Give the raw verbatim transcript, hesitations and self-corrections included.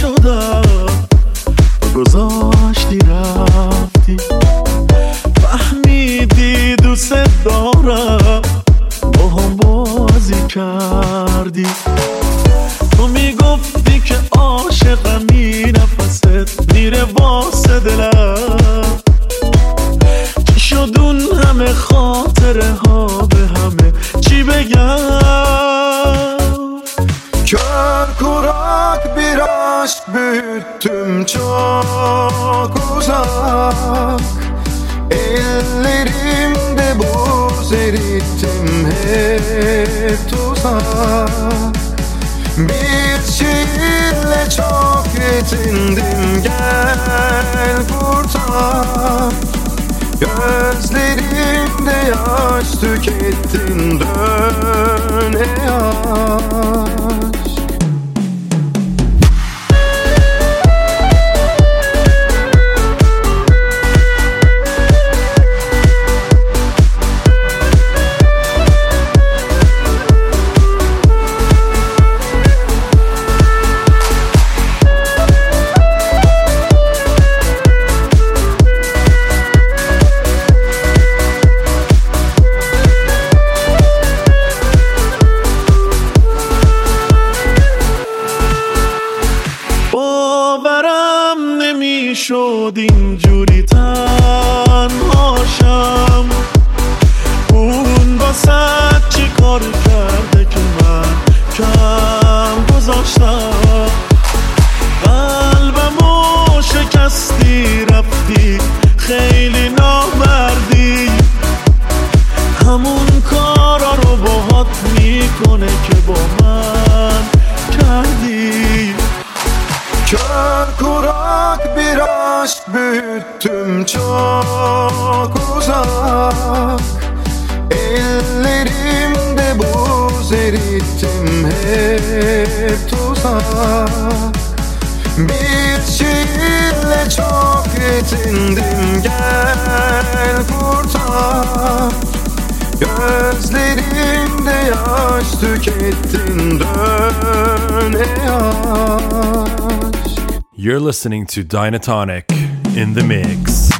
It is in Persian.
شدم گذاشتی رفتی فهمیدی دوست دارم با هم بازی کردی تو میگفتی که عاشقمی نفست میره واسه دلم چی شد اون همه خاطره ها به همه چی بگم Kör kurak bir aşk büyüttüm çok uzak Ellerimde buz erittim hep tuzak Bir şiirle çok yetindim gel kurtar Gözlerimde yaş tükettin dön ey aşk باورم نمیشد اینجوری تنهاشم اون واسه چی کار کرده که من کم گذاشتم قلبمو شکستی رفتی خیلی نامردی همون کارا رو باهات میکنه که با من کردی Kör kurak bir aşk büyüttüm çok uzak Ellerimde buz erittim hep tuzak Bir şiirle çok yetindim gel kurtar Gözlerimde yaş tükettin dön ey aşk You're listening to Dynatonic in the mix.